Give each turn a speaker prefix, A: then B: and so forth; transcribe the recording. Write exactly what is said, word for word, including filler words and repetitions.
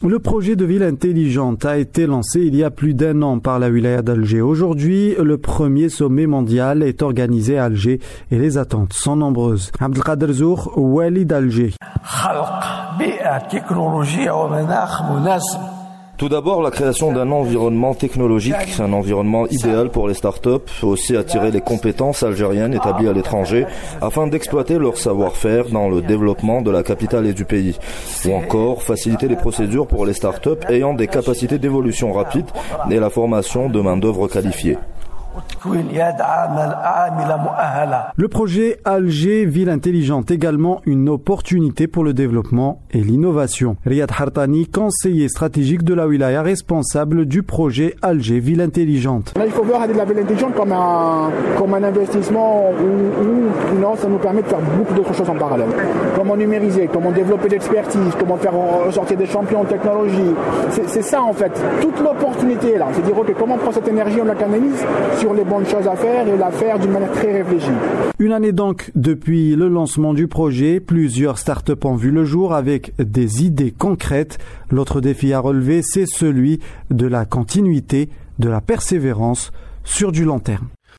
A: Le projet de ville intelligente a été lancé il y a plus d'un an par la wilaya d'Alger. Aujourd'hui, le premier sommet mondial est organisé à Alger et les attentes sont nombreuses. Abdelkader Zour, Wali d'Alger.
B: Tout d'abord, la création d'un environnement technologique, un environnement idéal pour les startups, aussi attirer les compétences algériennes établies à l'étranger afin d'exploiter leur savoir-faire dans le développement de la capitale et du pays. Ou encore, faciliter les procédures pour les startups ayant des capacités d'évolution rapides et la formation de main-d'œuvre qualifiée.
A: Le projet Alger Ville Intelligente, également une opportunité pour le développement et l'innovation. Riyad Hartani, conseiller stratégique de la wilaya, responsable du projet Alger Ville Intelligente.
C: Là, il faut voir la ville intelligente comme un, comme un investissement où, où non, ça nous permet de faire beaucoup d'autres choses en parallèle. Comment numériser, comment développer l'expertise, comment faire ressortir des champions en technologie. C'est, c'est ça en fait, toute l'opportunité là. C'est dire ok, comment on prend cette énergie, on la canalise sur les bonnes choses à faire et la faire d'une manière très réfléchie.
A: Une année donc depuis le lancement du projet, plusieurs startups ont vu le jour avec des idées concrètes. L'autre défi à relever, c'est celui de la continuité, de la persévérance sur du long terme.